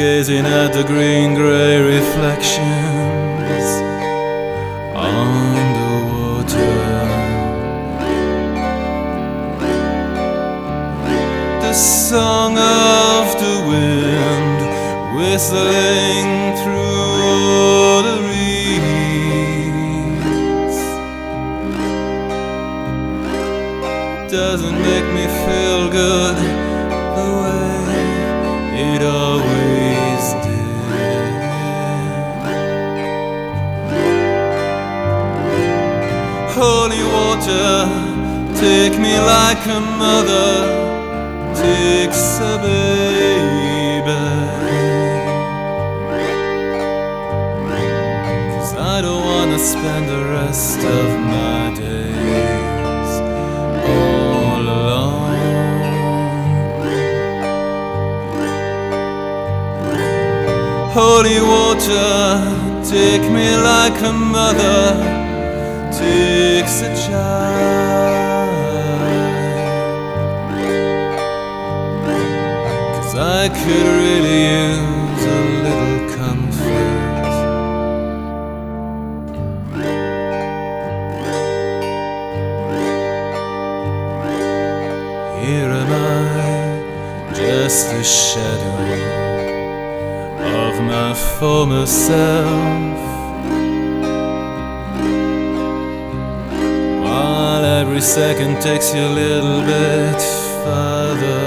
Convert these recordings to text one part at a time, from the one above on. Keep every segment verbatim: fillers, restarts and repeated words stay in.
gazing at the green-grey reflections on the water. The song of the wind whistling through the reeds doesn't make me feel good the way it always did. Holy water, take me like a mother takes a baby, 'cause I don't wanna spend the rest of my days all alone. Holy water, take me like a mother takes a child, I could really use a little comfort. Here am I, just a shadow of my former self, while every second takes you a little bit further.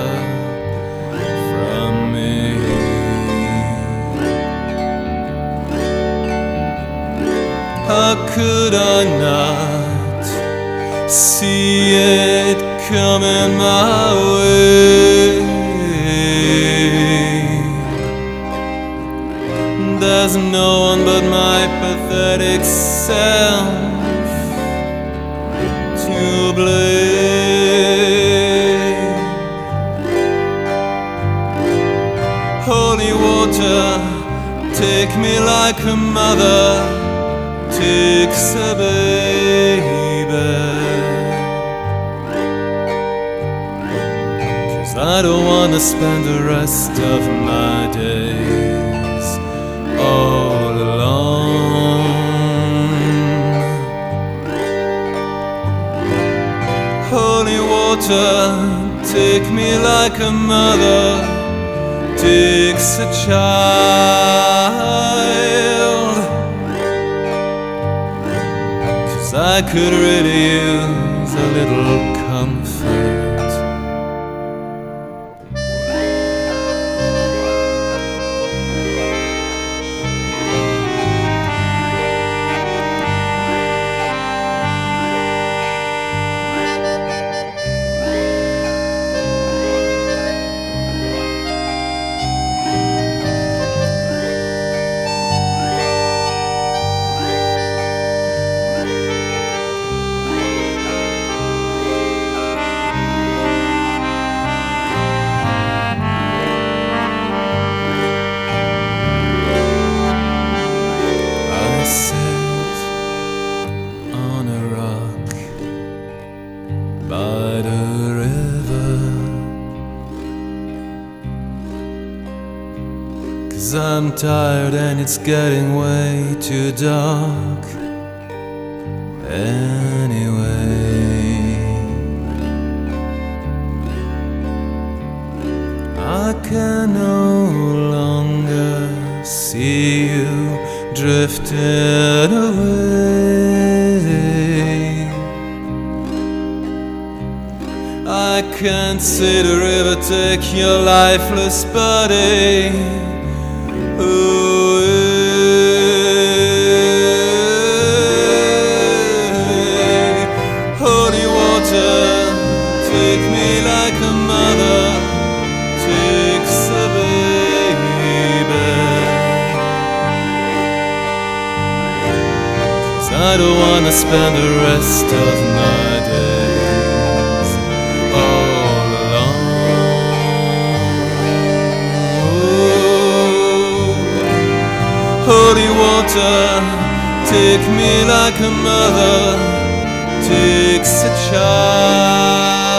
How could I not see it coming my way? There's no one but my pathetic self to blame. Holy water, take me like a mother takes a baby, 'cause I don't wanna spend the rest of my days all alone. Holy water, take me like a mother takes a child, I could really use a little comfort. By the river, 'cause I'm tired and it's getting way too dark anyway. I can no longer see you drifting away. I can't see the river take your lifeless body away. Holy water, take me like a mother takes a baby, 'cause I don't wanna spend the rest of my days all alone. Holy water, take me like a mother takes a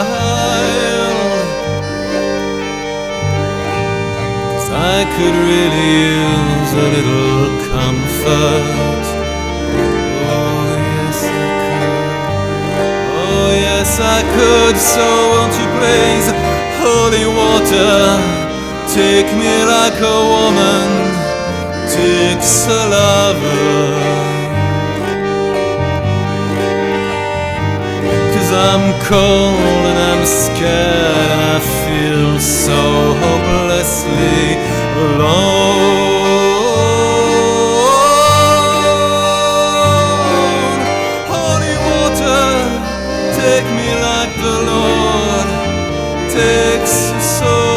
child, 'cause I could really comfort. Oh yes I could, oh yes I could. So won't you please, holy water, take me like a woman takes a lover. I'm cold and I'm scared and I feel so hopelessly alone. Holy water, take me like the Lord takes a soul.